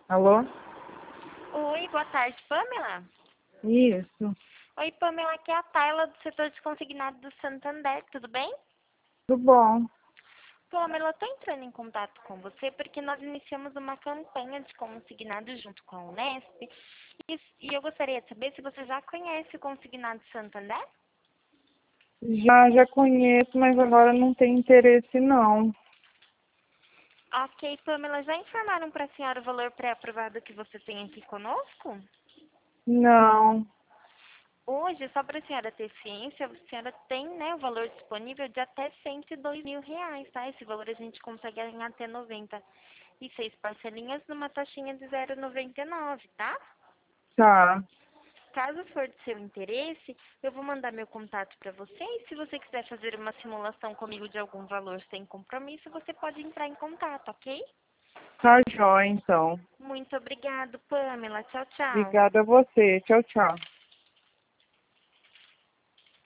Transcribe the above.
Alô? Oi, boa tarde, Pamela. Isso, Oi, Pamela, aqui é a Tayla do setor de consignado do Santander, tudo bem? tudo bom. Pamela, eu estou entrando em contato com você porque nós iniciamos uma campanha de consignado junto com a Unesp e eu gostaria de saber se você já conhece o consignado Santander? Já conheço, mas agora não tem interesse não. Ok, Pamela, já informaram para a senhora o valor pré-aprovado que você tem aqui conosco? Não, Hoje, só para a senhora ter ciência, a senhora tem, né, o valor disponível de até R$ 102.000, tá? Esse valor a gente consegue em até 96 parcelinhas numa taxinha de 0,99, tá? tá. Caso for de seu interesse, eu vou mandar meu contato para você e se você quiser fazer uma simulação comigo de algum valor sem compromisso, você pode entrar em contato, ok? Tá jóia, então. Muito obrigado, Pamela. Tchau, tchau. Obrigada a você. Tchau, tchau.